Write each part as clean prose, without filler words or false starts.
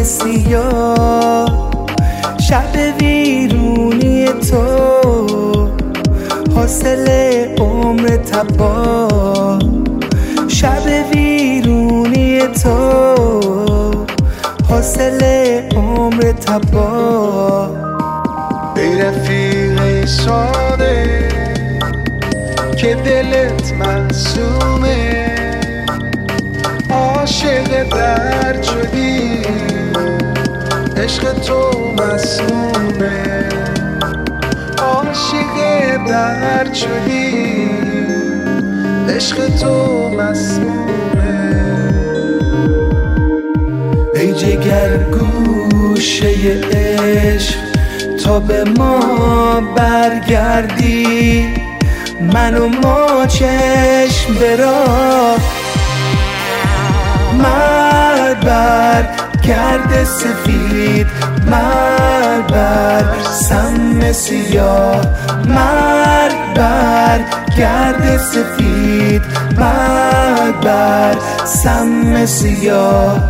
سیاه، شب ویرونی تو، حاصل عمر تباه. شب ویرونی تو، حاصل عمر تباه. ای رفیق ساده که دلت معصومه، عاشق درد شدی، عشق تو مسمومه. عاشق درد شدی، عشق تو مسمومه. ای جگر گوشه عشق، تا به ما برگردی، من و ما چشم به راه. مرد بر گرد سفید، مرد بر سم سیاه. مرد بر گرد سفید، مرد بر سم سیاه.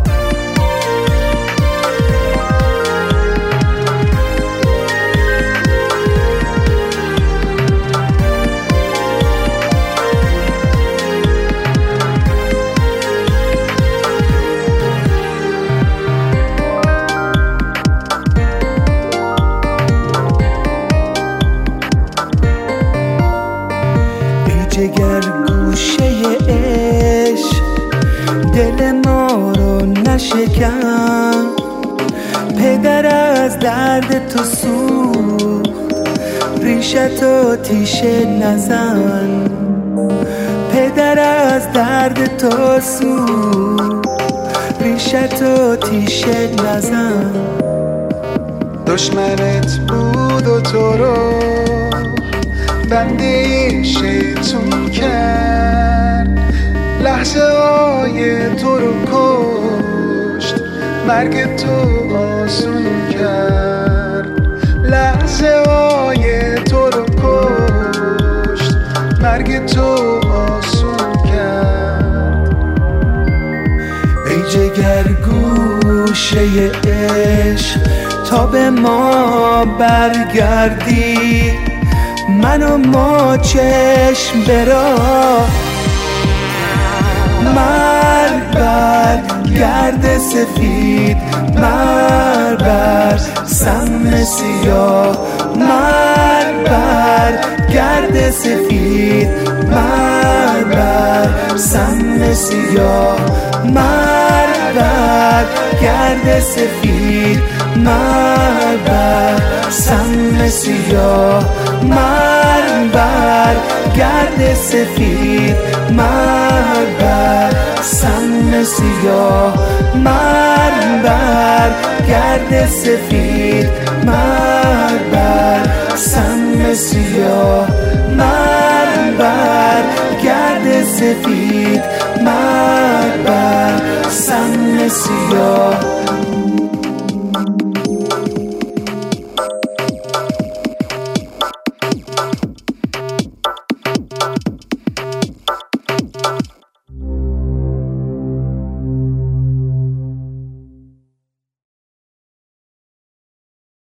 جگر گوشه عشق، دل ما رو نشکن. پدر از درد تو سوخت، ریشتو تیشه نزن. پدر از درد تو سوخت، ریشتو تیشه نزن. دشمنت بود و تو رو بنده شیطون کرد، لحظه های تو رو کشت، مرگ تو آسون کرد. لحظه های تو رو کشت، مرگ تو آسون کرد. ای جگر گوشه عشق، تا به ما برگردی، من و ما چشم به راه. مرد بر گرد سفید، مرد بر سم سیاه. مرد بر گرد سفید، مرد بر سم سیاه. مرد بر گرد سفید، مرد بر سم سیاه. مرد بر گرد سفید، مرد بر سم سیاه. مرد بر گرد سفید، مرد بر سم سیاه. مرد بر گرد سفید، مرد بر سم سیاه.